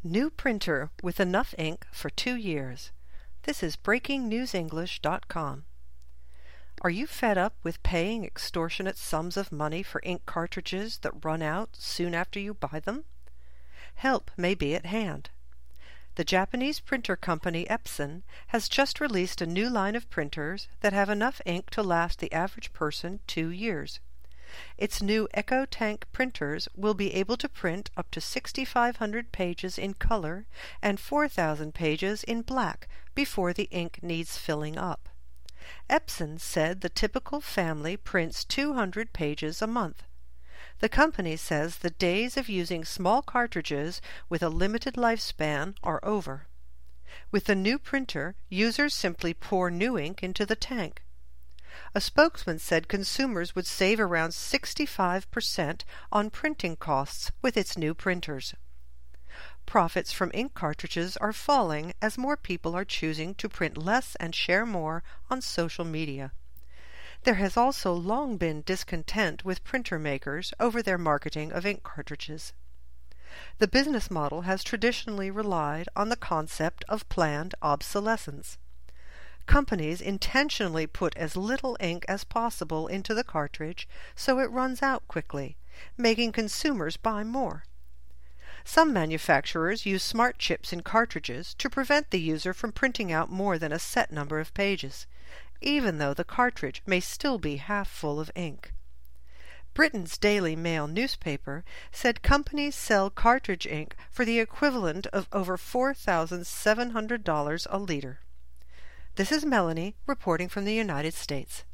New printer with enough ink for 2 years. This is BreakingNewsEnglish.com. Are you fed up with paying extortionate sums of money for ink cartridges that run out soon after you buy them? Help may be at hand. The Japanese printer company Epson has just released a new line of printers that have enough ink to last the average person 2 years. Its new EcoTank printers will be able to print up to 6,500 pages in color and 4,000 pages in black before the ink needs filling up. Epson said the typical family prints 200 pages a month. The company says the days of using small cartridges with a limited lifespan are over. With the new printer, users simply pour new ink into the tank. A spokesman said consumers would save around 65% on printing costs with its new printers. Profits from ink cartridges are falling as more people are choosing to print less and share more on social media. There has also long been discontent with printer makers over their marketing of ink cartridges. The business model has traditionally relied on the concept of planned obsolescence. Companies intentionally put as little ink as possible into the cartridge so it runs out quickly, making consumers buy more. Some manufacturers use smart chips in cartridges to prevent the user from printing out more than a set number of pages, even though the cartridge may still be half full of ink. Britain's Daily Mail newspaper said companies sell cartridge ink for the equivalent of over $4,700 a liter. This is Melanie reporting from the United States.